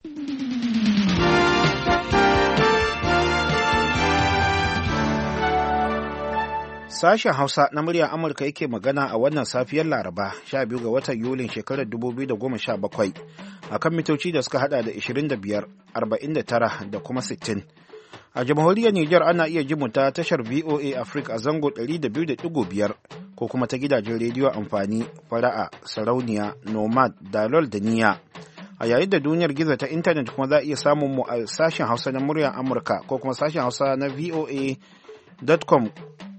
Sashen Hausa na muryar Amurka yake magana a wannan safiyar Laraba 12 ga watan Yulin shekarar 2017 a kan mitoci da suka hada da 25, 49 da kuma 60. A jamhuriyar Nijar ana iya jin mu ta tashar VOA Africa a zango 200.5 ko kuma ta gidajen rediyo amfani fara'a, sarauniya, nomad, dalol da niya. A yayin da duniyar gizo ta intanet kuma za a iya samun mu a sashen Hausa na muryar Amurka ko kuma sashen Hausa na voa.com.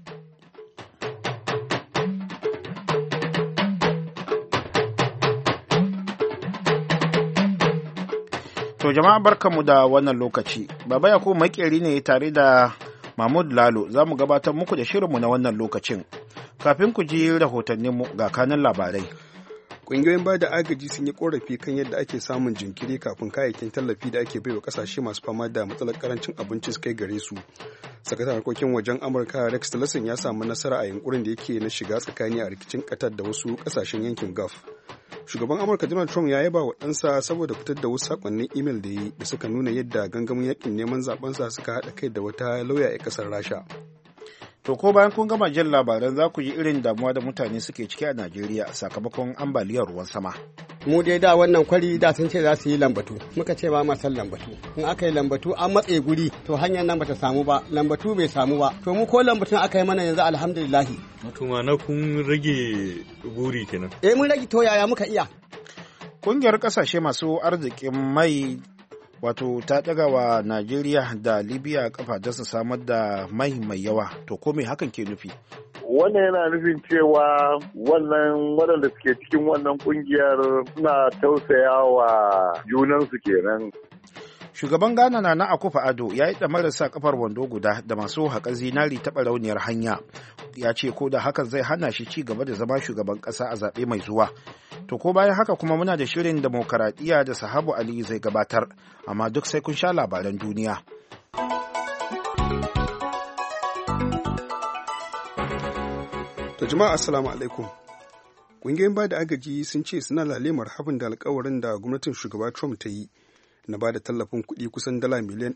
To jama'a barkanmu da wannan lokaci. Baba Yakubu Makeri ne tare da Mahmud Lalo za mu gabatar muku da shirinmu na wannan lokacin. Kafin ku ji rahotanninmu ga kanan labarai. Ƙungiyoyin ba da agaji sun yi ƙorafi kan yadda ake samun jinkiri kafin kayayyakin tallafi da ake baiwa ƙasashe masu fama da matsalar karancin abinci su kai gare su. Sakataren harkokin wajen Amurka Rex Tillerson ya samu nasara a yunkurin da yake na shiga tsakani a rikicin Qatar da wasu ƙasashen yankin Gulf. Shugaban Amurka Donald Trump ya yaba wa ɗansa saboda fitar da wasu sakonnin imel da yi da suka nuna yadda gangamin yakin neman zabensa suka haɗa kai da wata lauya a ƙasar Rasha. To ko bayan kun gama jin labaran za ku ji irin damuwa da mutane suke ciki a Najeriya sakamakon ambaliyar ruwan sama. Mu dai da wannan kwari da sun ce za su yi lambatu, muka ce ba ma san lambatu. In aka yi lambatu an matse guri to hanyar nan bata samu ba, lambatu bai samu ba. To mu ko lambatun aka yi mana yanzu alhamdulillahi. Wato na kun rage buri kenan. Mun rage to yaya muka iya. Kungiyar kasashe masu arzikin mai wato ta daga wa Najeriya da Libya kafa da su samar da mai yawa, to ko me hakan ke nufi? Wannan yana nufin cewa waɗanda suke cikin wannan kungiyar suna tausaya wa junansu kenan. Shugaban Ghana na Akufo-Addo ya yi ɗamarar sa kafar wando guda da masu haƙar zinari ta barauniyar hanya. Ya ce ko da hakan zai hana shi ci gaba da zama shugaban ƙasa a zaɓe mai zuwa. To ko bayan haka kuma muna da shirin demokaradiyya da Sahabu Ali zai gabatar, amma duk sai kun sha labaran duniya. To jama'a assalamu alaikum. Ƙungiyoyin ba da agaji sun ce suna lalemar habin da alkawarin da gwamnatin shugaba Trump ta yi na ba da tallafin kuɗi kusan dala miliyan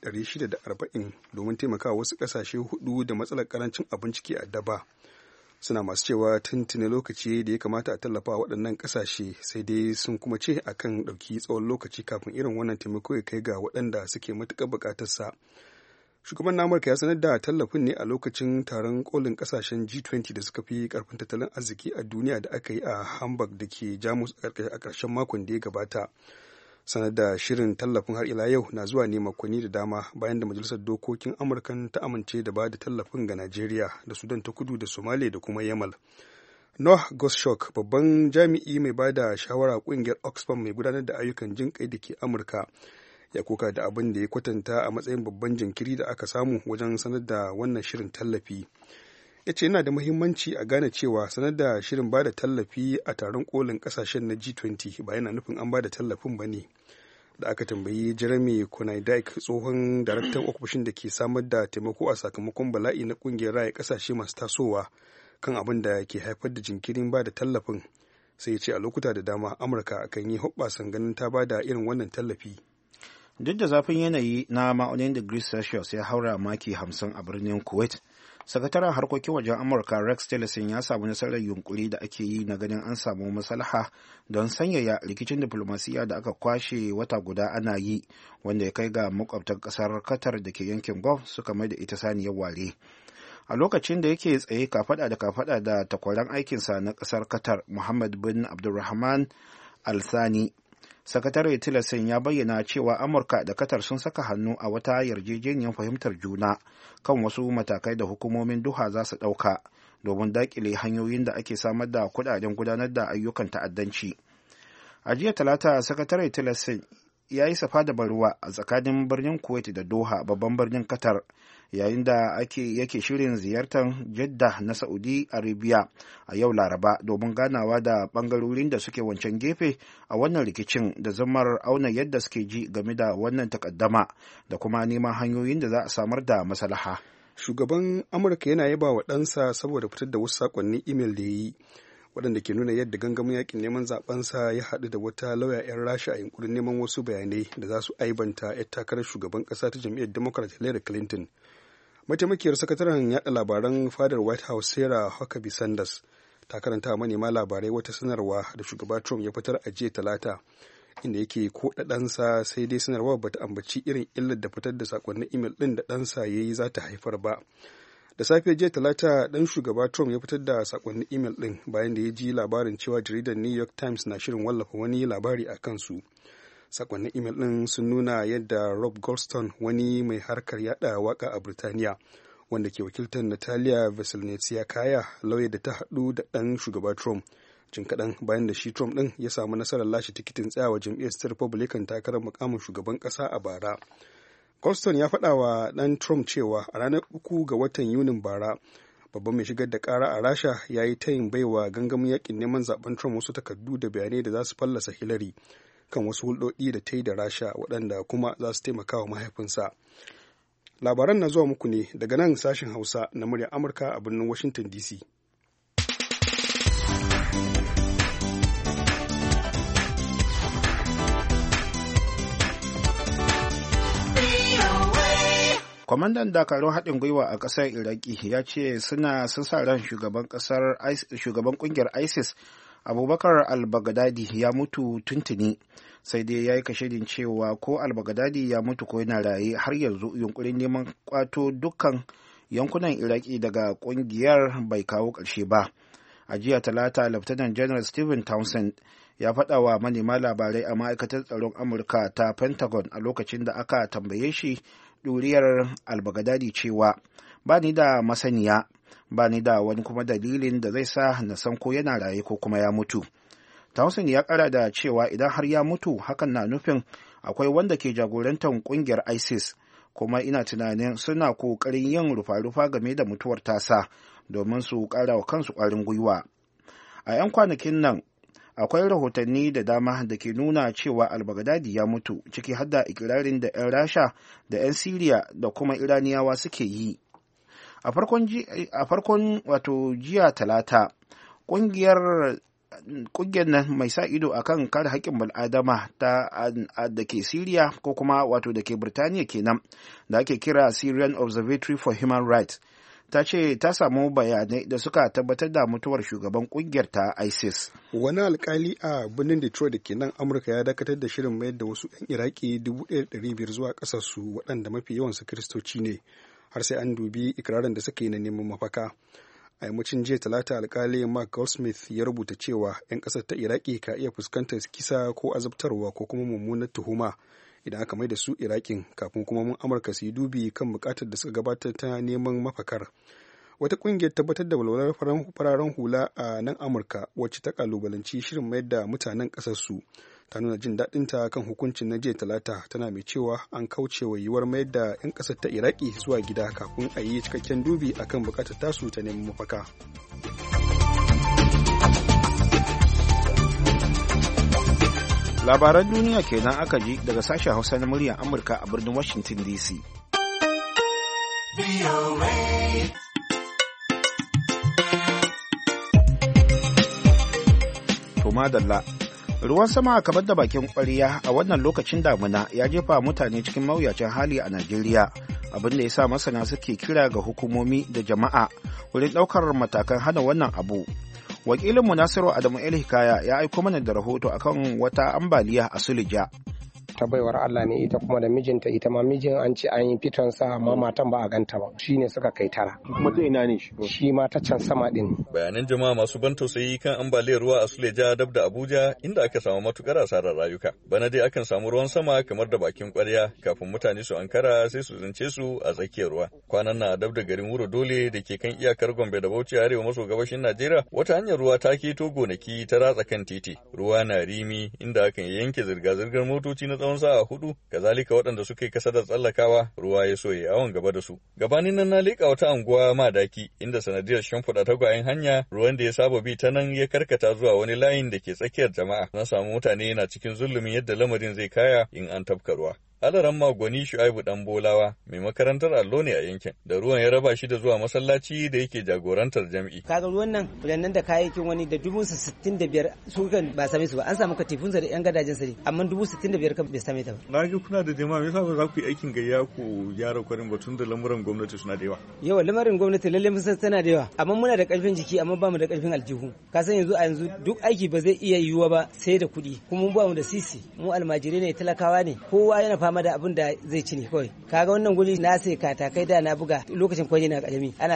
640 domin taimakawa wasu ƙasashe hudu da matsalar ƙarancin abinci ke addaba. Suna masu cewa tuntune lokaci da ya kamata a tallafa waɗannan ƙasashe, sai dai sun kuma ce akan ɗauki tsawon lokaci kafin irin wannan taimako ya kai ga waɗanda suke matuƙar buƙatarsa. Shugaban na Amurka ya sanar da tallafin ne a lokacin taron kolin ƙasashen G20 da suka fi ƙarfin tattalin arziki a duniya da aka yi a Hamburg da ke Jamus a ƙarshen makon da ya gabata. Sanar da shirin tallafin har ila yau na zuwa ne makonni da dama bayan da majalisar dokokin Amurkan ta amince da ba da tallafin ga Najeriya da Sudan ta kudu da Somalia da kuma Yamal. Noah Goshok, babban jami'i mai ba da shawara ƙungiyar Oxfam mai gudanar da ayyukan jin kai da ke Amurka, ya koka da abin da ya kwatanta a matsayin babban jinkiri da aka samu wajen sanar da wannan shirin tallafi. Ya ce yana da muhimmanci a gane cewa sanar da shirin ba da tallafi a taron kolin kasashen na G20 ba yana nufin an ba da tallafin ba ne. Da aka tambayi Jeremy Konaidak, tsohon daraktan ofishin da ke samar da taimako a sakamakon bala'i na kungiyar raya kasashe masu tasowa, kan abin da ke haifar da jinkirin ba da tallafin, sai ya ce a lokuta da dama Amurka kan yi hoɓɓasan ganin ta ba da irin wannan tallafi. Duk da zafin yanayi na ma'aunin digiri Celsius ya haura maki 50 a birnin Kuwait, sakataren harkokin wajen Amurka Rex Tillerson ya samu nasarar yunkuri da ake yi na ganin an samu maslaha don sanyaya rikicin diflomasiyya da aka kwashe wata guda ana yi, wanda ya kai ga makwabtan kasar Qatar da ke yankin Gulf suka mai da ita saniyar ware. A lokacin da yake tsaye kafada da kafada da takwaran aikinsa na kasar Qatar Muhammad bin Abdulrahman Al Thani, sakatare Tillerson ya bayyana cewa Amurka da Qatar sun saka hannu a wata yarjejeniyar fahimtar juna kan wasu matakai da hukumomin Doha za su ɗauka domin daƙile hanyoyin da ake samar da kuɗaɗen gudanar da ayyukan ta'addanci. A jiya Talata, sakatare Tillerson ya yi safa da barwa a tsakanin birnin Kuwait da Doha, babban birnin Qatar, yayin da yake shirin ziyartar Jeddah na Saudi Arabia a yau Laraba domin ganawa da bangarorin da suke wancan gefe a wannan rikicin da zamar auna yadda suke ji game da wannan takaddama da kuma neman hanyoyin da za a samar da maslaha. Shugaban Amurka yana yaba wa ɗansa saboda fitar da wasu sakonnin imel da ya yi waɗanda ke nuna yadda gangamin yakin neman zabensa ya haɗu da wata lauya 'yan rasha a yunkurin neman wasu bayanai da za su aibanta 'yar takarar shugaban ƙasa ta jam'iyyar democrat Hillary Clinton. Mataimakiyar sakataren yaɗa labaran fadar White House Sarah Huckabee Sanders ta karanta manema labarai wata sanarwa da shugaba Trump ya fitar a jiya Talata, inda yake koɗa ɗansa, sai dai sanarwar bata ambaci irin illar da fitar da sakonnin imel ɗin da ɗansa ya yi za ta haifar ba. Da safe jiya Talata, ɗan shugaba Trump ya fitar da sakonnin imel ɗin bayan da ya ji labarin cewa jaridar New York Times na shirin wallafa wani labari a kansu. Sakonnin imel ɗin sun nuna yadda Rob Goldstone, wani mai harkar yada waka a Birtaniya, wanda ke wakiltar Natalia Veselnitskaya, lauya da ta haɗu da ɗan shugaba Trump jin kaɗan bayan da shi Trump ɗin ya samu nasarar lashe tikitin tsayawa jam'iyyar Republican takarar mukamin shugaban ƙasa a bara. Goldstone ya faɗa wa ɗan Trump cewa a ranar 3 ga watan Yunin bara, babban mai shigar da ƙara a Rasha ya yi tayin baiwa gangamin yakin neman zaben Trump wasu takardu da bayanai da za su fallasa Hillary kan wasu hulɗoɗi da ta yi da Rasha, waɗanda kuma za su taimaka wa mahaifinsa. Labaran na zuwa muku ne daga nan sashen Hausa na muryar Amurka a birnin Washington DC. Kwamandan dakarun haɗin gwiwa a ƙasar Iraki ya ce sun sa ran shugaban ƙungiyar ISIS Abubakar al-Baghdadi ya mutu tuntuni, sai dai ya yi kashedin cewa ko al-Baghdadi ya mutu ko yana raye, har yanzu yunkurin neman kwato dukkan yankunan Iraki daga ƙungiyar bai kawo ƙarshe ba. A jiya Talata, Lieutenant General Stephen Townsend ya faɗa wa manema labarai a ma'aikatar tsaron Amurka ta Pentagon a lokacin da aka tambaye shi ɗuriyar al-Baghdadi cewa ba ni da masaniya, ba ni da wani kuma dalilin da zai sa na san ko yana raye ko kuma ya mutu. Townsend ya ƙara da cewa idan har ya mutu, hakan na nufin akwai wanda ke jagorantar ƙungiyar ISIS, kuma ina tunanin suna ƙoƙarin yin rufa-rufa game da mutuwar tasa domin su ƙara wa kansu ƙwarin gwiwa. A 'yan kwanakin nan, akwai rahotanni da dama da ke nuna cewa al-Baghdadi ya mutu, ciki har da ikirarin da 'yan Rasha da 'yan Siriya da kuma Iraniyawa suke yi. A farkon wato jiya Talata, ƙungiyar nan mai sa ido akan kare haƙƙin bil'adama da ke Siriya, ko kuma wato da ke Birtaniya kenan, da ake kira Syrian Observatory for Human Rights, ta ce ta samu bayanai da suka tabbatar da mutuwar shugaban kungiyar ta ISIS. Wani alkali a birnin Detroit da ke nan Amurka ya dakatar da shirin mayar da wasu 'yan Iraki 1,500 zuwa ƙasarsu, waɗanda mafi yawansu Kiristoci ne, har sai an dubi ikirarin da suka yi na neman mafaka. A yammacin jiya Talata, alkali Mark Goldsmith ya rubuta cewa 'yan ƙasar ta Iraki ka iya fuskantar kisa ko azabtarwa ko kuma mummunar tuhuma idan aka mai da su Irakin, kafin kuma mun Amurka su yi dubi kan bukatar da suka gabatar ta neman mafakar. Wata ƙungiyar tabbatar da walwalar fararen hula a nan Amurka, wacce ta kalubalanci shirin mayar da mutanen ƙasar su, ta nuna jin daɗinta kan hukuncin na jiya Talata, tana mai cewa an kauce wa yiwuwar mayar da 'yan ƙasar ta Iraki zuwa gida kafin a yi cikakken dubi akan bukatar tasu ta neman mafaka. Labaran duniya kenan aka ji daga sashen Hausa na muryar Amurka a birnin Washington DC. To madalla, ruwan sama kamar da bakin ƙwarya a wannan lokacin damuna ya jefa mutane cikin mawuyacin hali a Najeriya, abin da ya sa masana suke kira ga hukumomi da jama'a wurin ɗaukar matakan hana wannan abu. Wakilinmu Nasiru Adamu El Hikaya ya aiko mana da rahoto akan wata ambaliya a Suleja. ta baiwar Allah ne ita kuma da mijinta, ita ma mijin an ce an yi fiton sa amma matan ba a ganta ba, shine suka kai tara. Kuma ta ina ne shi ma ta can sama din. Bayanan jama'a masu ban tausayi kan ambaliyar ruwa a Suleja dab da Abuja, inda aka samu matukar asarar rayuka. Bana dai akan samu ruwan sama kamar da bakin kwarya, kafin mutane su ankara sai su zance su a tsakiyar ruwa. Kwanan na dab da garin Wuro Dole da ke kan iyakar Gombe da Bauchi arewa maso gabashin Najeriya, wata hanyar ruwa ta keto gonaki ta ratsa kan titi. Ruwa na rimi inda akan yanke zirga-zirgar motoci na tsawon sa'a 4, kazalika waɗanda suka yi kasadar tsallakawa ruwa ya so ya awon gaba da su. Gabanin nan na leƙa wata anguwa Madaki inda sanadiyar shimfiɗa tagwayen hanya ruwan da ya saba bi ta nan ya karkata zuwa wani layin da ke tsakiyar jama'a. Na samu mutane na cikin zulumin yadda lamarin zai kaya in an tafka ruwa. Alaran Magwani Shu'aibu Dan Bolawa mai makarantar allo ne a yankin da ruwan ya raba shi da zuwa masallaci da yake jagorantar jam'i. Kaga ruwan nan da kayayyakin wani da 65,000 su kan ba same su ba, an samu katifunsa da yan gadajen sa ne, amma 65,000 kan bai same ta ba. Na ga kuna da jama'a, me yasa ba za ku yi aikin gayya ku gyara kwarin batun da lamuran gwamnati suna da yawa? Yawa lamarin gwamnati lalle mun san tana da yawa, amma muna da karfin jiki amma ba mu da karfin aljihu. Ka san yanzu duk aiki ba zai iya yiwuwa ba sai da kuɗi, kuma mun ba mu da sisi, mu almajirai ne, talakawa ne, kowa yana fama da abin da zai ci ne kawai. Kaga wannan guri na sai katakai da na buga lokacin kwanye na karami, ana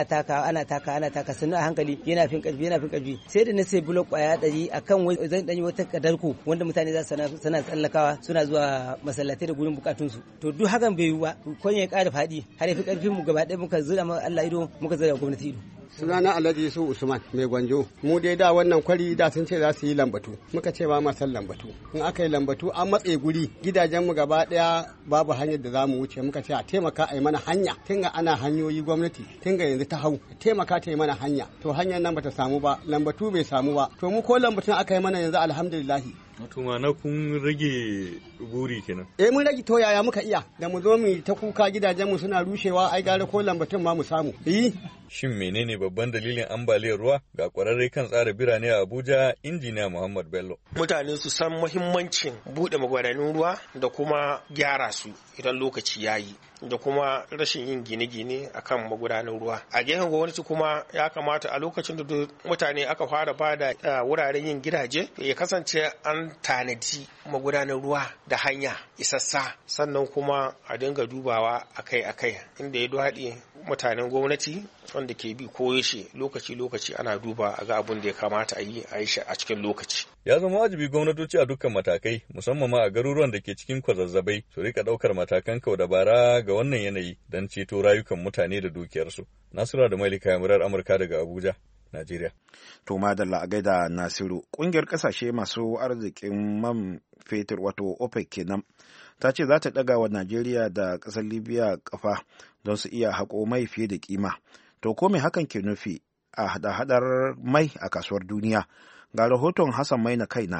taka sannu a hankali yana fin karfi sai da na sai blok kwaya 100 akan wai zan danyi wata kadarku wanda mutane za su sana tsallakawa suna zuwa masallatai da gurin bukatun su. To duk hakan bai yi ba, kwanye ya ƙara faɗi har yafi karfin mu gaba ɗaya muka zura ma Allah ido, muka zura gwamnati ido. Sunana Alhaji Yusuf Usman mai gwanjo. Mu dai da wannan kwari da sun ce za su yi lambatu, muka ce ba ma san lambatu. In aka yi lambatu an matse guri, gidajen mu gaba daya babu hanyar da za mu wuce, muka ce a taimaka a yi mana hanya. Tinga ana hanyoyi gwamnati, tinga yanzu ta hau, taimaka ta yi mana hanya. To hanyar nan bata samu ba, lambatu bai samu ba. To mu ko lambatun aka yi mana yanzu alhamdulillahi. Wato na kun rage buri kenan. Mun rage, to yaya muka iya da mu zo mu ta kuka gidajen mu suna rushewa, ai gare ko lambatun ma mu samu. Shin menene babban dalilin ambaliyar ruwa? Ga kwararre kan tsara birane a Abuja, injiniya Muhammad Bello. Mutane su san muhimmancin buɗe magudanan ruwa da kuma gyara su idan lokaci yayi, da kuma rashin yin gine-gine akan magudanan ruwa. A gefen gwamnati kuma ya kamata a lokacin da mutane aka fara bada wuraren yin gidaje ya kasance an tanadi magudanan ruwa da hanya isassa, sannan kuma a dinga dubawa akai-akai inda ya daɗe mutanen gwamnati wanda ke bi koyaushe lokaci-lokaci ana duba a ga abin da ya kamata a yi shi a cikin lokaci. Ya zama wajibi gwamnatoci a dukkan matakai, musamman ma a garuruwan da ke cikin kwazazzabai, su rika ɗaukar matakan kau dabara ga wannan yanayi don ceto rayukan mutane da dukiyarsu. Nasura da Malika murar Amurka daga Abuja, Najeriya. To madalla a gaida Nasiru, ƙungiyar ƙasashe masu arzikin man fetur wato OPEC kenan ta ce za ta ɗaga wa Najeriya da ƙasar Libya ƙafa don su iya haƙo mai fiye da kima. To ko me hakan ke nufi a hada-hadar mai a kasuwar duniya? Ga rahoton Hassan Maina kaina.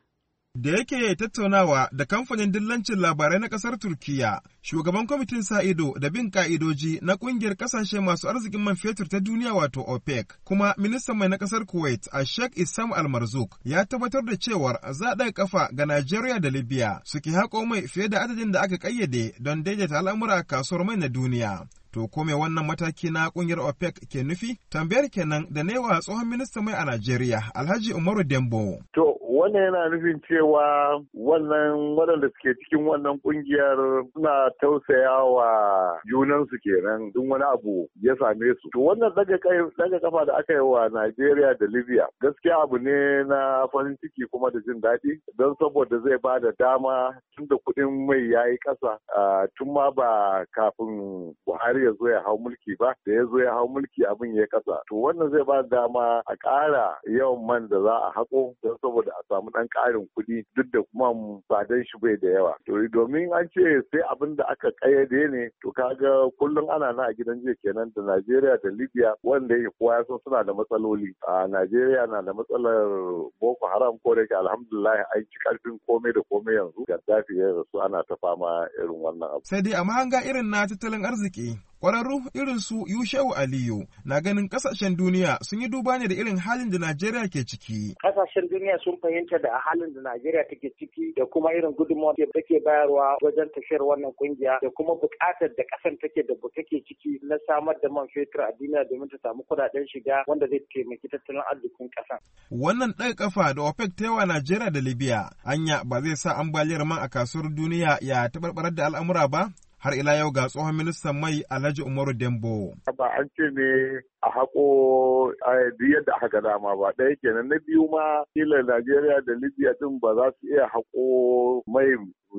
Da yake tattaunawa da kamfanin dillancin labarai na ƙasar Turkiyya, shugaban kwamitin sa ido da bin ka'idoji na ƙungiyar ƙasashe masu arzikin man fetur ta duniya wato OPEC, kuma ministan mai na ƙasar Kuwait a Sheikh Issam Al-Marzuk ya tabbatar da cewar za a kafa ga Najeriya da Libya suke haƙo mai fiye da adadin da aka ƙayyade don daidaita al'amura a kasuwar mai na duniya. To ko me wannan mataki na kungiyar OPEC ke nufi? Tambayar kenan da newa tsohon ministan mai a Najeriya, Alhaji Umaru Dembo. To wannan yana nufin cewa wannan waɗanda suke cikin wannan kungiyar suna tausaya wa junansu kenan duk wani abu ya same su. To wannan daga kafa da aka yi wa Najeriya da Libya gaskiya abu ne na farin ciki kuma da jin daɗi, don saboda zai ba da dama tun da kuɗin mai ya yi ƙasa tun ma ba kafin Buhari ya zo ya hau mulki ba, da ya zo ya hau mulki abin ya kasa. To wannan zai ba dama a ƙara yawan man da za a haƙo don saboda a samu ɗan ƙarin kuɗi duk da kuma tsadan shi bai da yawa. To domin an ce sai abin da aka ƙayyade ne, to kaga kullum ana na a gidan jiya kenan da Najeriya da Libya wanda yake kowa ya san suna da matsaloli. A Najeriya na da matsalar Boko Haram, ko da yake alhamdulillah an ci ƙarfin komai da komai yanzu. Gaddafi ya rasu ana ta fama irin wannan abu. Sai dai a mahanga irin na tattalin arziki, ƙwararru irin su Yushau Aliyu na ganin ƙasashen duniya sun yi duba ne da irin halin da Najeriya ke ciki. Ƙasashen duniya sun fahimta da halin da Najeriya take ciki da kuma irin gudunmawar da take bayarwa wajen tafiyar wannan kungiya da kuma buƙatar da ƙasar take ciki na samar da man fetur a duniya domin ta samu kuɗaɗen shiga wanda zai taimaki tattalin arzikin ƙasa. Wannan ɗaga kafa da OPEC ta yawa Najeriya da Libya anya ba zai sa ambaliyar man a kasuwar duniya ya taɓarɓarar da al'amura ba? Har ila yau ga tsohon ministan mai Alhaji Umaru Dembo. Ba an ce ne a haƙo duk yadda aka dama ba. Ɗaya kenan, na biyu ma kila Najeriya da Libya din ba za su iya haƙo mai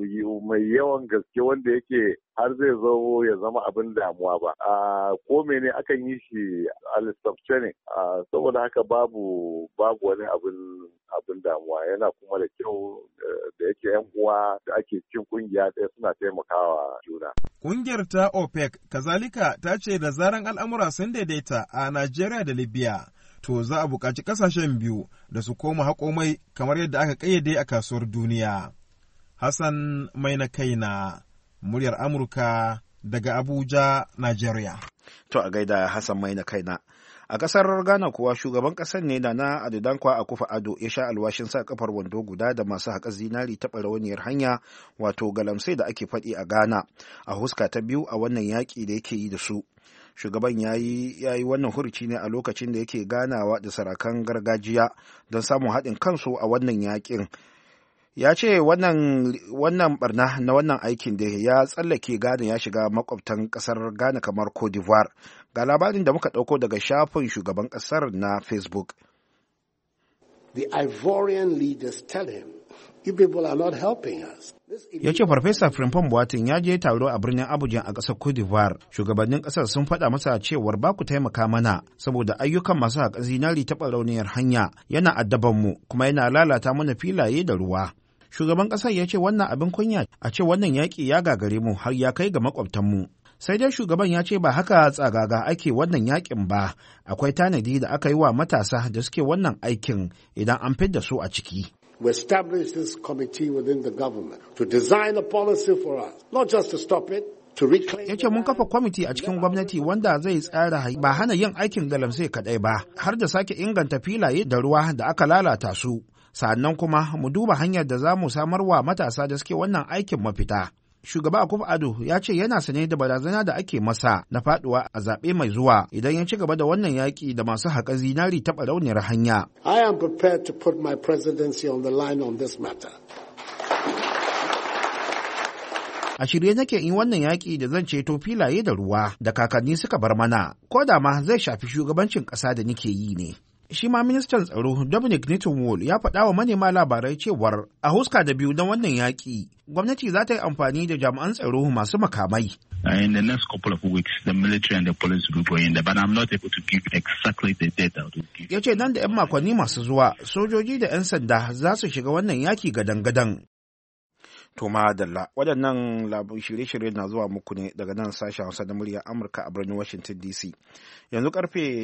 yawan gaske wanda yake har zai zo ya zama abin damuwa ba. Ko mene akan yi shi a lissafce ne, saboda haka babu wani abin damuwa. Yana kuma da kyau da yake 'yan uwa da ake cin kungiya ɗaya suna taimakawa juna. Kungiyar ta OPEC kazalika ta ce da zaran al'amura sun daidaita a Najeriya da Libya, to za a buƙaci ƙasashen biyu da su koma haƙo mai kamar yadda aka ƙayyade a kasuwar duniya. Hassan Maina kaina, muryar Amurka daga Abuja, Nigeria. To a gaida Hassan Maina kaina. A ƙasar Ghana kuwa shugaban ƙasar ne Nana Addo Dankwa Akufo-Addo ya sha alwashin sa kafar wando guda da masu haƙa zinari ta ɓarauniyar hanya wato galamsai da ake faɗi a Ghana a huska ta biyu a wannan yaƙi da yake yi da su. Shugaban ya yi wannan huruci ne a lokacin da yake ganawa da sarakan gargajiya don samun haɗin kansu a wannan yaƙin. Ya ce wannan barna na wannan aikin da ya tsallake Ghana ya shiga makwabtan ƙasar Ghana kamar Cote d'Ivoire. Ga labarin da muka ɗauko daga shafin shugaban ƙasar na Facebook. The Ivorian leaders tell him, you people are not helping us. Ya ce Farfesa Frimpong Boateng ya je taro a birnin Abuja a ƙasar Cote d'Ivoire. Shugabannin ƙasar sun faɗa masa cewar ba ku taimaka mana saboda ayyukan masu haƙa zinari ta ɓarauniyar hanya yana addabanmu kuma yana lalata mana filaye da ruwa. Shugaban ƙasar ya ce wannan abin kunya a ce wannan yaƙi ya gagare mu har ya kai ga makwabtanmu. Sai dai shugaban ya ce ba haka tsagaga ake wannan yaƙin ba, akwai tanadi da aka yi wa matasa da suke wannan aikin idan an fidda su a ciki. We established this committee within the government to design a policy for us, not just to stop it, to reclaim. Ya ce mun kafa kwamiti a cikin gwamnati wanda zai tsara ba hana yin aikin galamsai kaɗai ba, har da sake inganta filaye da ruwa da aka lalata su. Sannan kuma mu duba hanyar da za mu samar wa matasa da suke wannan aikin mafita. Shugaba Akufo-Addo ya ce yana sane da barazana da ake masa na faduwa a zaɓe mai zuwa idan ya ci gaba da wannan yaƙi da masu haƙa zinari ta ɓarauniyar hanya. I am prepared to put my presidency on the line on this matter. A shirye nake in wannan yaƙi da zan ceto filaye da ruwa da kakanni suka bar mana, ko da ma zai shafi shugabancin ƙasa da nake yi ne. Shi ma ministan tsaro Dominic Nitimwol ya faɗa wa manema labarai cewar a huska da biyu na wannan yaƙi, gwamnati za ta yi amfani da jami'an tsaro masu makamai. In the next couple of weeks, the military and the police will go in there, but I'm not able to give exactly the date I will give. Ya ce nan da 'yan makonni masu zuwa, sojoji da 'yan sanda za su shiga wannan yaƙi gadan-gadan. To madalla, waɗannan shirye-shirye na zuwa muku ne daga nan sashen Hausa da muryar Amurka a birnin Washington DC. Yanzu karfe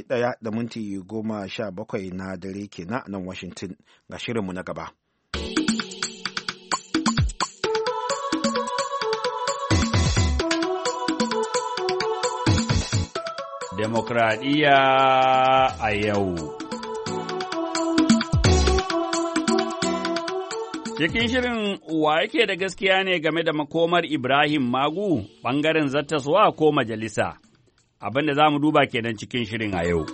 1:17 na dare kenan nan Washington, ga shirinmu na gaba. Demokradiyya a yau. Cikin shirin wa yake da gaskiya ne game da makomar Ibrahim Magu ɓangaren zattaswa ko majalisa, abin da za mu duba kenan cikin shirin a yau.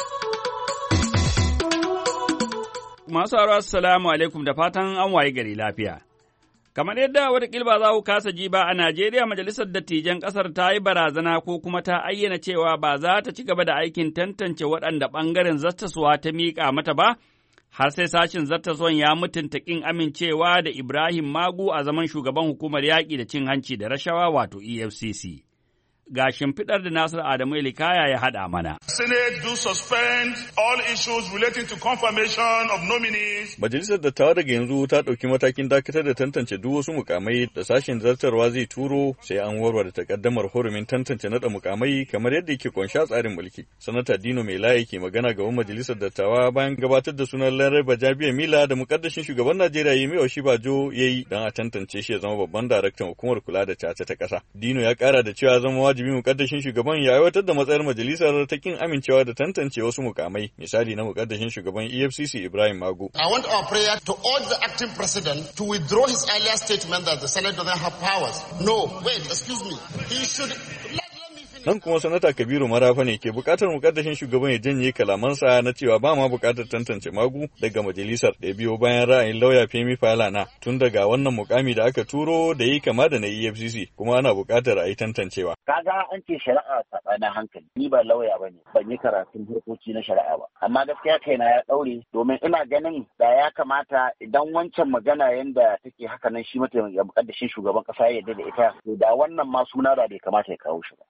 Masu haro assalamu alaikum da fatan an waye gari lafiya. Kamar yadda wataƙila ba za ku kasa ji ba a Najeriya majalisar dattijan ƙasar ta yi barazana ko kuma ta ayyana cewa ba za ta ci gaba da aikin tantance waɗanda ɓangaren zattaswa ta miƙa mata ba, har sai sashin zartaswan ya mutunta ƙin amincewa da Ibrahim Magu a zaman shugaban hukumar yaƙi da cin hanci da rashawa wato EFCC. Ga shimfiɗar da Nasir Adamu Elikaya ya haɗa mana. Senate do suspend all issues relating to confirmation of nominees. Majalisar Dattawa daga yanzu ta ɗauki matakin dakatar da tantance duk wasu mukamai da sashen zartarwa zai turo sai an warware takaddamar hurumin tantance naɗa mukamai kamar yadda yake kunsha tsarin mulki. Sanata Dino Melaye ke magana gaban Majalisar Dattawa bayan gabatar da sunan Larai Bajabiya Mila da mukaddashin shugaban Najeriya Yemi Oshibajo ya yi don a tantance shi ya zama babban daraktan hukumar kula da caca ta ƙasa. Dino ya ƙara da cewa zama wajibi mukaddashin shugaban ya aiwatar da matsayar majalisar ta kin amincewa da tantance wasu mukamai, misali na mukaddashin shugaban EFCC Ibrahim Magu. I want our prayer to urge the acting president to withdraw his earlier statement that the Senate doesn't have powers. No, wait, excuse me. He should... Nan kuma sanata Kabiru Marafa ne ke bukatar mukaddashin shugaban ya janye kalamansa na cewa ba ma bukatar tantance Magu daga majalisar da biyo bayan ra'ayin lauya Femi Falana tun daga wannan mukami da aka turo da yi kama da na EFCC kuma ana bukatar a yi tantancewa. Kaga an ce shari'a saɓanin hankali, ni ba lauya bane, ban yi karatun harkoki na shari'a ba, amma gaskiya kaina ya ɗaure domin ina ganin da ya kamata idan wancan magana yanda take haka nan shi mukaddashin shugaban kasa ya yarda da ita, to da wannan ma suna da bai kamata ya kawo shi ba. Sai ya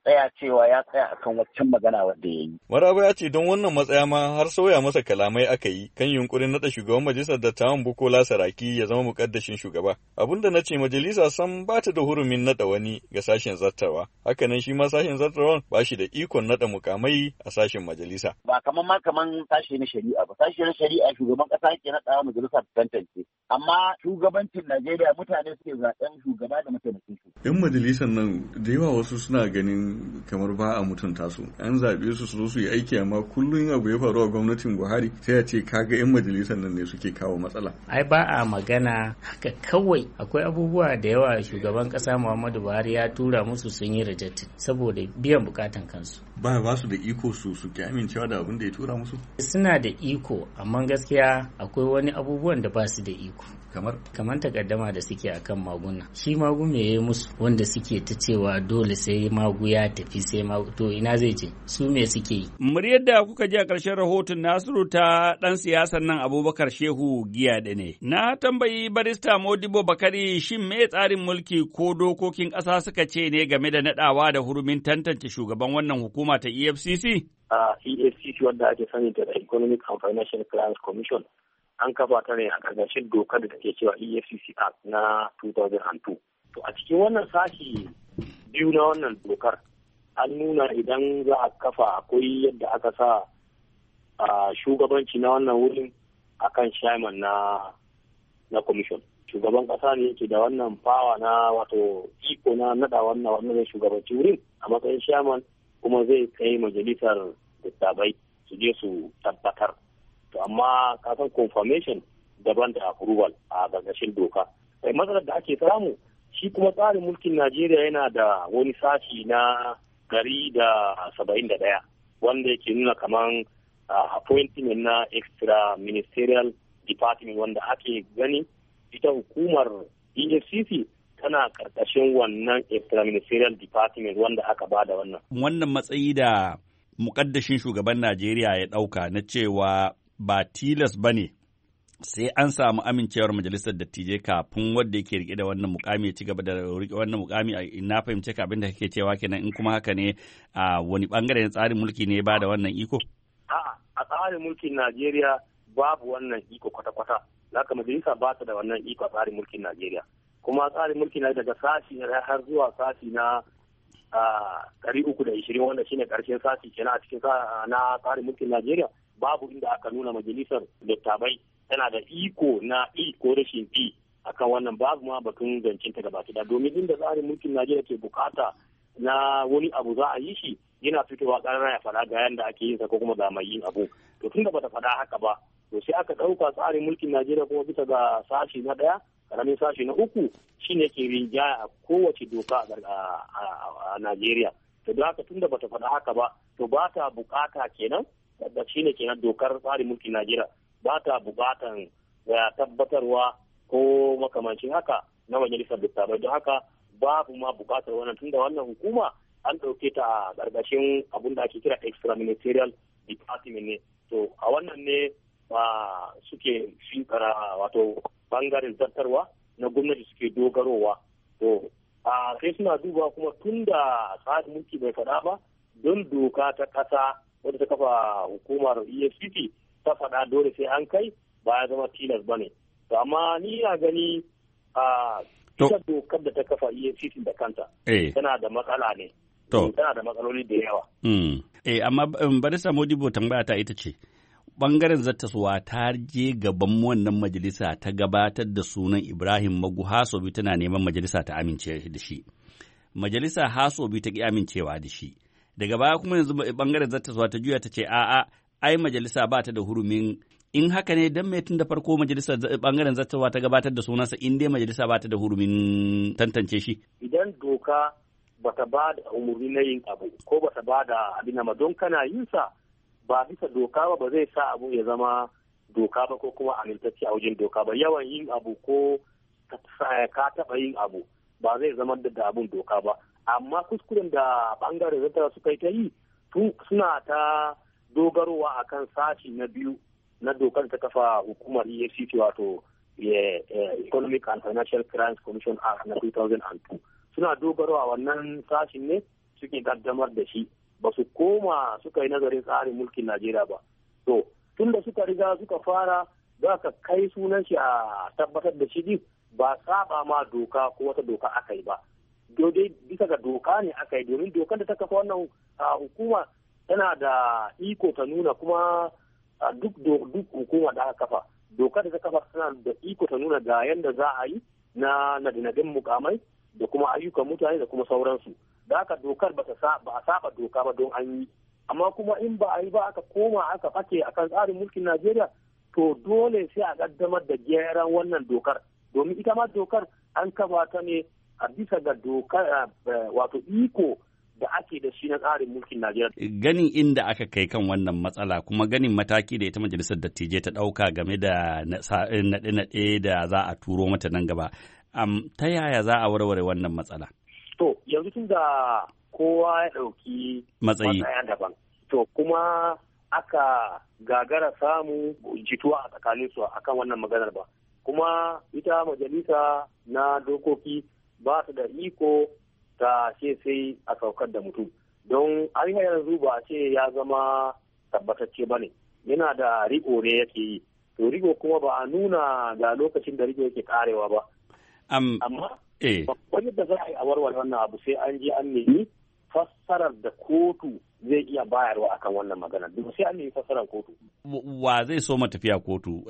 tsaya cewa ya tsaya akan waccan magana wanda ya yi. Maraba ya ce don wannan matsaya ma har sauya masa kalamai aka yi kan yunkurin naɗa shugaban majalisar dattawan Bukola Saraki ya zama mukaddashin shugaba. Abinda na ce majalisa sam ba ta da hurumin naɗa wani ga sashen zartarwa. Hakanan shi ma sashen zartarwan ba shi da ikon naɗa mukamai a sashen majalisa. Ba kaman sashe na shari'a ba. Sashe na shari'a shugaban ƙasa yake naɗa majalisa ta tantance. Amma shugabancin Najeriya mutane suke zaɓen shugaba da mataimakin su. 'Yan majalisar nan da yawa wasu suna ganin kamar ba a mutunta su. An zaɓe su zo su yi aiki amma kullum abu ya faru a gwamnatin Buhari sai a ce kaga 'yan majalisar nan ne suke kawo matsala. Ai ba a magana haka kawai, akwai abubuwa da yawa shugaban ƙasa Muhammadu Buhari ya tura musu sun yi rejected saboda biyan bukatan kansu. Ba su da iko su ki amincewa da abin da ya tura musu? Suna da iko amma gaskiya akwai wani abubuwan da ba su da iko. Kamar takaddama da suke akan maguna. Shi magu me yayi musu wanda suke ta cewa dole sai magu ya tafi sai magu, to ina zai je? Su me suke yi? Muryar da kuka ji a ƙarshen rahoton Nasiru ta ɗan siyasar nan Abubakar Shehu Giyaɗe ne. Na tambayi barista Modibo Bakari shin me tsarin mulki ko dokokin ƙasa suka ce ne game da naɗawa da hurumin tantance shugaban wannan hukuma ta EFCC? EFCC wanda ake sani da Economic and Financial Crimes Commission an kafa ta ne a ƙarƙashin dokar da take cewa EFCC Act na 2002. To a cikin wannan sashi biyu na wannan dokar an nuna idan za a kafa akwai yadda aka sa shugabanci na wannan wurin akan chairman na commission. Shugaban ƙasa ne yake da wannan fawa na wato iko na nada wannan shugabanci wurin a matsayin chairman, kuma zai kai majalisar dattabai su je su tabbatar. To amma kasan confirmation daban da approval a gargashin doka. Sai matsalar da ake samu shi kuma tsarin mulkin Najeriya yana da wani sashi na 171 wanda yake nuna kaman appointment na extra ministerial department wanda ake gani ita hukumar EFCC tana karkashin wannan extra ministerial department wanda aka bada wannan. Wannan matsayi da mukaddashin shugaban Najeriya ya ɗauka na cewa ba tilas ba ne sai an samu amincewar majalisar dattijai kafin wanda yake rike da wannan mukami ya ci gaba da rike wannan mukami. Na fahimce ka abin da kake cewa kenan, in kuma haka ne a wani bangare na tsarin mulki ne ba da wannan iko? A tsarin mulkin Najeriya babu wannan iko kwata-kwata. Haka majalisa ba ta da wannan iko a tsarin mulkin Najeriya. Kuma tsarin mulki na daga sashi har zuwa sashi na 320 wanda shine karshen sashi kenan a cikin na tsarin mulkin Najeriya, babu inda aka nuna majalisar dattabai tana da iko na ko rashin akan wannan, babu ma batun zancen ta gaba da, domin inda tsarin mulkin Najeriya ke bukata na wani abu za a yi shi yana fitowa ƙarara ya faɗa ga yanda ake yin sa ko kuma ga mai yin abu. To tunda bata faɗa haka ba, to sai aka ɗauka tsarin mulkin Najeriya kuma bisa ga sashi na 1 karamin sashi na 3 shine ke rinjaya a kowace doka a Najeriya. To da haka tunda bata faɗa haka ba, to ba ta bukata kenan da shine kenan dokar tsarin mulkin Najeriya ba ta bukatan tabbatarwa ko makamancin haka na majalisar dattabai. Don haka babu ma bukatar wannan tunda wannan hukuma an ɗauke ta a ƙarƙashin abin da ake kira extra ministerial department ne. To a wannan ne suke shinkara wato bangaren zartarwa na gwamnati suke dogarowa. To sai suna duba kuma tunda tsarin mulki bai faɗa ba, don doka ta ƙasa wadda ta kafa hukumar EFCC ta faɗa dole sai an kai, ba ya zama tilas ba ne. To amma ni na gani ita dokar da ta kafa EFCC da kanta tana da matsala ne. Tana da matsaloli da yawa. Amma Barista Modibo tambaya ta ita ce, ɓangaren zattaswa ta je gaban wannan majalisa ta gabatar da sunan Ibrahim Magu Hasobi tana neman majalisa ta amince da shi. Majalisa Hasobi ta ƙi amincewa da shi. Daga baya kuma yanzu ɓangaren zattaswa ta juya ta ce a'a, ai majalisa ba ta da hurumin. In haka ne dan mai tun da farko majalisa ɓangaren zattaswa ta gabatar da sunansa in dai majalisa ba ta da hurumin tantance shi. Idan doka bata ba da umarni na yin abu ko bata ba da abin ma don kana yin sa ba bisa doka ba zai sa abu ya zama doka ba ko kuma amintacce a wajen doka ba. Yawan yin abu ko ka taɓa yin abu ba zai zama da abun doka ba. Amma kuskuren da bangaren zartarwa suka yi ta yi suna ta dogarowa akan sashi na 2 na dokar ta kafa hukumar EFCC wato Economic and Financial Crimes Commission Act na 2002. Suna dogarowa wannan sashin ne suke kaddamar da shi ba su koma suka yi nazarin tsarin mulkin Najeriya ba. To tun da suka riga suka fara za ka kai sunan shi a tabbatar da shi din ba saba ma doka ko wata doka aka yi ba. Dai bisa ga doka ne aka yi domin dokar da ta kafa wannan hukuma tana da iko ta nuna kuma duk hukuma da aka kafa dokar da ta kafa tana da iko ta nuna ga yanda za a yi na nadinadin mukamai da kuma ayyukan mutane da kuma sauransu. Da haka dokar ba a saba doka ba don an yi, amma kuma in ba a yi ba aka koma aka fake akan tsarin mulkin Najeriya to dole sai a kaddamar da gyaran wannan dokar domin ita ma dokar an kafa ta ne a bisa ga dokar wato iko da ake da shi na tsarin mulkin Najeriya. Ganin inda aka kai kan wannan matsala kuma ganin mataki da ita majalisar dattijai ta ɗauka game da naɗe-naɗe da za a turo mata nan gaba, ta yaya za a warware wannan matsala? To yanzu tun da kowa ya ɗauki matsaya daban, to kuma aka gagara samu jituwa a tsakaninsu akan wannan maganar ba. Kuma ita majalisa na dokoki ba su da iko ta ce sai a saukar da mutum. Don har yanzu ba a ce ya zama tabbatacce ba ne. Yana da riko ne yake yi. To riko kuma ba a nuna ga lokacin da riko yake karewa ba. Amma wani da za a yi a warware wannan abu sai an je an nemi fassarar da kotu zai iya bayarwa akan wannan magana. Duk sai an nemi fassarar kotu. Wa zai so tafiya kotu?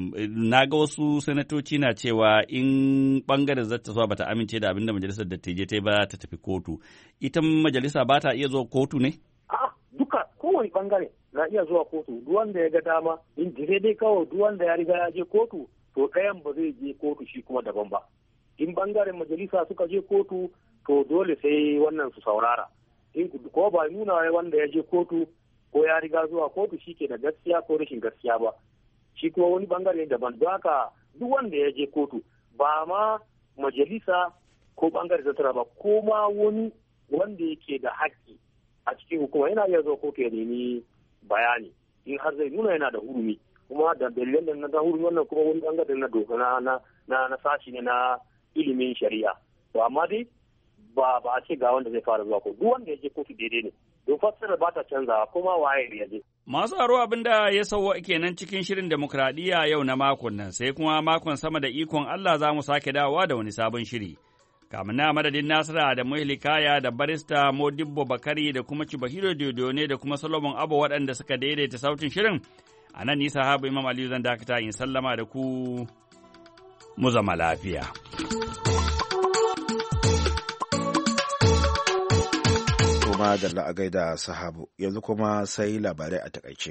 Na ga wasu sanatoci na cewa in bangaren zartaswa bata amince da abin da majalisar dattijai ta yi ba ta tafi kotu. Ita majalisa ba ta iya zuwa kotu ne? Duka kowane bangare na iya zuwa kotu. Duk wanda ya ga dama in jire dai kawai duk wanda ya riga ya je kotu to ɗayan ba zai je kotu shi kuma daban ba. In bangaren majalisa suka je kotu to dole sai wannan su saurara. In ko ba nuna wanda ya je kotu ko ya riga zuwa kotu shi ke da gaskiya ko rashin gaskiya ba. Shi kuma wani bangare daban. Don haka duk wanda ya je kotu ba ma majalisa ko bangare zartarwa ba ko ma wani wanda yake da haƙƙi a cikin hukuma yana iya zuwa kotu ya nemi bayani in har zai nuna yana da hurumi. Kuma da dalilan da na hurumi wannan kuma wani bangare na doka na sashi ne na ilimin shari'a. To amma dai ba a ce ga wanda zai fara zuwa ko duk wanda ya je kotu daidai ne don fassara ba ta canzawa kuma waye ya je. Masu aro abin da ya sauwa kenan cikin shirin demokradiyya yau na makon nan sai kuma makon sama da ikon Allah za mu sake dawowa da wani sabon shiri. Kamun na madadin Nasira da Muhlikaya da barista Modibbo Bakari da kuma Cibahiro Dodone da kuma Solomon Abo waɗanda suka daidaita sautin shirin. A nan nisa habu Imam Aliyu zan dakata in sallama da ku mu zama lafiya. Kuma da la'agai da sahabu yanzu kuma sai labarai a takaice.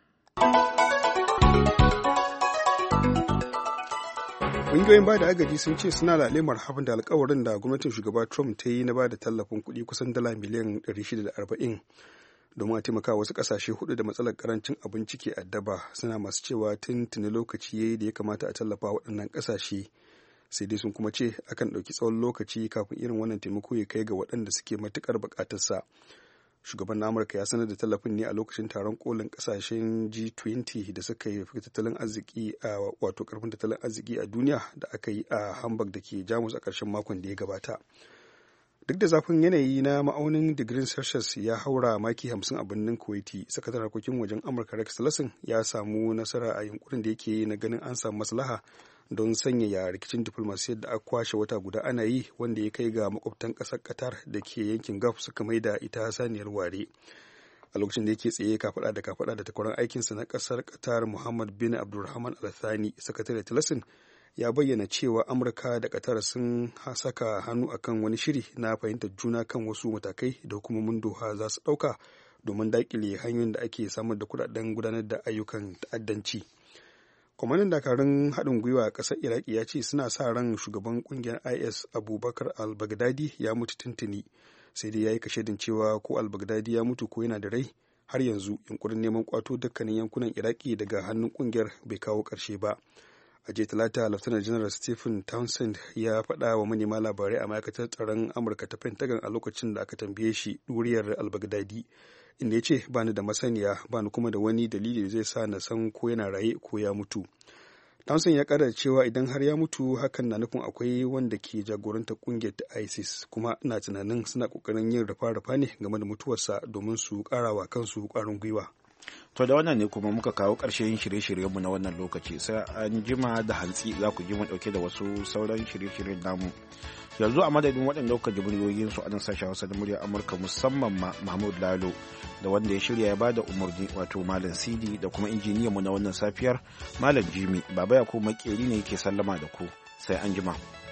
Ƙungiyoyin ba da agaji sun ce suna lalemar habin da alkawarin da gwamnatin shugaba Trump ta yi na ba da tallafin kuɗi kusan dala miliyan 640 domin a taimaka wasu ƙasashe hudu da matsalar karancin abinci ke addaba, suna masu cewa tuni lokaci yayi da ya kamata a tallafa waɗannan ƙasashe. Sai dai sun kuma ce akan ɗauki tsawon lokaci kafin irin wannan taimako ya kai ga waɗanda suke matuƙar buƙatarsa. Shugaban na Amurka ya sanar da tallafin ne a lokacin taron kolin ƙasashen G20 da suka yi tattalin arziki a wato ƙarfin tattalin arziki a duniya da aka yi a Hamburg da ke Jamus a ƙarshen makon da ya gabata. Duk da zafin yanayi na ma'aunin digirin Celsius ya haura maki 50 a birnin Kuwaiti, sakataren harkokin wajen Amurka Rex Tillerson ya samu nasara a yunkurin da yake yi na ganin an samu maslaha don sanyaya rikicin diflomasiyyar da aka kwashe wata guda ana yi, wanda ya kai ga makwabtan ƙasar Qatar da ke yankin Gulf suka mai da ita saniyar ware. A lokacin da yake tsaye kafaɗa da takwaran aikinsa na ƙasar Qatar Muhammad bin Abdulrahman Al Thani, sakatare Tillerson ya bayyana cewa Amurka da Qatar sun saka hannu akan wani shiri na fahimtar juna kan wasu matakai da hukumomin Doha za su ɗauka domin daƙile hanyoyin da ake samar da kuɗaɗen gudanar da ayyukan ta'addanci. Kwamandan dakarun haɗin gwiwa a ƙasar Iraki ya ce suna sa ran shugaban ƙungiyar IS Abubakar al-Baghdadi ya mutu tuntuni, sai dai ya yi kashedin cewa ko al-Baghdadi ya mutu ko yana da rai, har yanzu yunkurin neman kwato dukkanin yankunan Iraki daga hannun ƙungiyar bai kawo ƙarshe ba. A jiya Talata, Lieutenant General Stephen Townsend ya faɗa wa manema labarai a ma'aikatar tsaron Amurka ta Pentagon a lokacin da aka tambaye shi ɗuriyar al-Baghdadi, inda ya ce bani da masaniya, bani kuma da wani dalili da zai sa na san ko yana raye ko ya mutu. Dawson ya kara da cewa idan har ya mutu hakan na nufin akwai wanda ke jagorantar kungiyar ta ISIS, kuma ina tunanin suna kokarin yin rufa-rufa ne game da mutuwarsa domin su karawa kansu kwarin gwiwa. To da wannan ne kuma muka kawo ƙarshen shirye-shiryenmu na wannan lokaci, sai an jima da hantsi za ku ji mu ɗauke da wasu sauran shirye-shiryen namu. Yanzu a madadin waɗanda kuka ji muryoyinsu a nan sashen Hausa da muryar Amurka, musamman ma Mahmud Lalo da wanda ya shirya ya bada umarni wato Malam Sidi da kuma injiniyanmu na wannan safiyar Malam Jimi, Baba Yakubu Makeri ne yake sallama da ku, sai an jima.